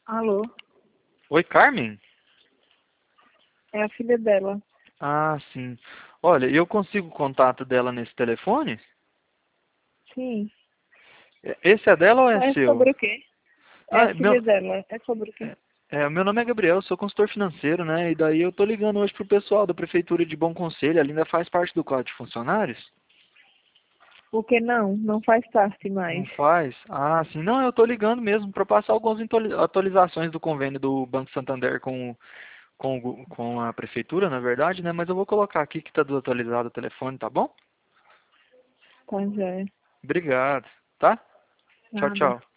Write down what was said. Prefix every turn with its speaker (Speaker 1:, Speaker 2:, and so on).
Speaker 1: Alô,
Speaker 2: Oi, Carmen?
Speaker 1: é a filha dela.
Speaker 2: Ah, sim. Olha, eu consigo o contato dela nesse telefone?
Speaker 1: Sim.
Speaker 2: Esse é dela ou é
Speaker 1: É
Speaker 2: seu?
Speaker 1: sobre o quê? É a
Speaker 2: Ah,
Speaker 1: filha dela. É sobre o quê?
Speaker 2: meu nome é Gabriel, sou consultor financeiro, né? E daí eu tô ligando hoje pro pessoal da Prefeitura de Bom Conselho, ela ainda faz parte do quadro de funcionários?
Speaker 1: O que não? Não faz parte
Speaker 2: Não
Speaker 1: mais.
Speaker 2: faz? Ah, sim. Não, eu tô ligando mesmo para passar algumas atualizações do convênio do Banco Santander com a Prefeitura, na verdade, né? Mas eu vou colocar aqui que tá desatualizado o telefone, tá bom?
Speaker 1: Tá, já é.
Speaker 2: Obrigado, tá? Tchau,
Speaker 1: Nada.
Speaker 2: tchau.